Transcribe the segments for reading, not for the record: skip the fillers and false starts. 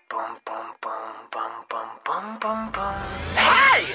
Pom, pom, pom, pom, pom, pom, pom, pom. Hey!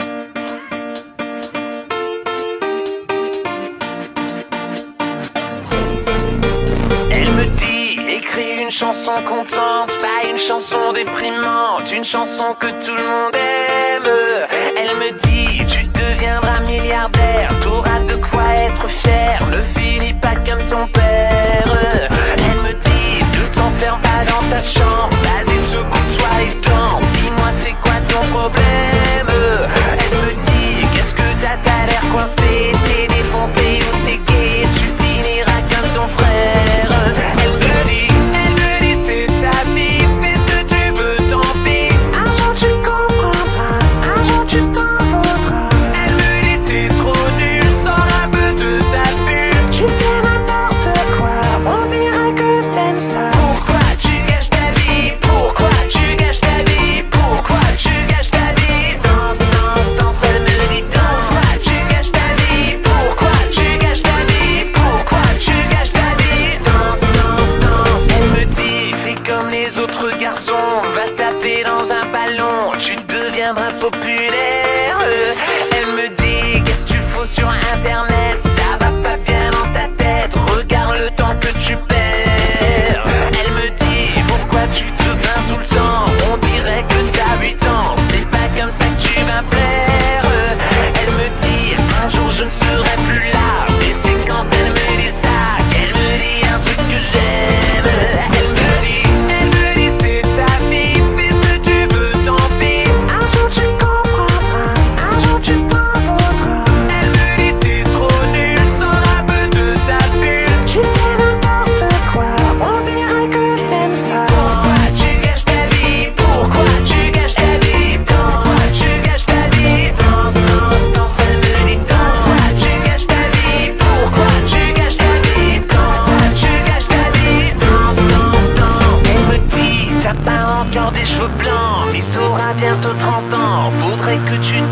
Elle me dit, écris une chanson contente, pas une chanson déprimante, une chanson que tout le monde aime. Elle me dit, tu deviendras milliardaire, t'auras de quoi être fier, ne finis pas comme ton père. Elle me dit, ne t'enferme pas dans ta chambre, vas-y secoue-toi et danse, dis-moi c'est quoi ton problème. Elle me dit, qu'est-ce que t'as l'air coincé, t'es défoncé ou t'es gay, tu finiras comme ton frère. Elle me dit, c'est ta vie, fais ce que tu veux, tant pis. Un jour tu comprendras, un jour tu t'en voudras. Elle me dit, t'es trop nul, sors un peu de ta bulle. Tu fais n'importe quoi, on dirait que t'aimes ça. Pourquoi tu gâches ta vie? Pourquoi tu gâches ta vie? Pourquoi tu gâches ta vie? Danse, danse, danse, elle me dit danse. Pourquoi tu gâches ta vie? Pourquoi tu gâches ta vie? Pourquoi tu gâches ta vie? Danse, danse, danse. Elle me dit, fais comme les autres garçons, va taper dans un ballon, tu deviendras populaire. Elle me dit, qu'est-ce que tu fous sur internet? Ça va pas bien dans ta tête, regarde le temps que tu perds. Elle me dit, pourquoi tu te plains tout le temps? On dirait que t'as 8 ans, c'est pas comme ça que tu vas plaire. Elle me dit, un jour je ne serai plus là, mais c'est quand elle me dit ça qu'elle me dit un truc que j'aime. Elle me dit, c'est ta vie, fais ce que tu veux, tant pis. Un jour tu comprendras, un jour tu t'en voudras. Elle me dit, t'es trop nul, sors un peu de ta bulle. Tu fais n'importe quoi, on dirait que t'aimes ça. Pourquoi tu gâches ta vie? Pourquoi tu gâches ta vie? Pourquoi tu gâches ta vie? Danse, danse, danse, elle me dit danse. Pourquoi tu gâches ta vie? Pourquoi tu gâches ta vie? Pourquoi tu gâches ta vie? Danse, danse, danse. Elle me dit, t'as pas encore des cheveux blancs, mais t'auras bientôt 30 ans. Faudrait que tu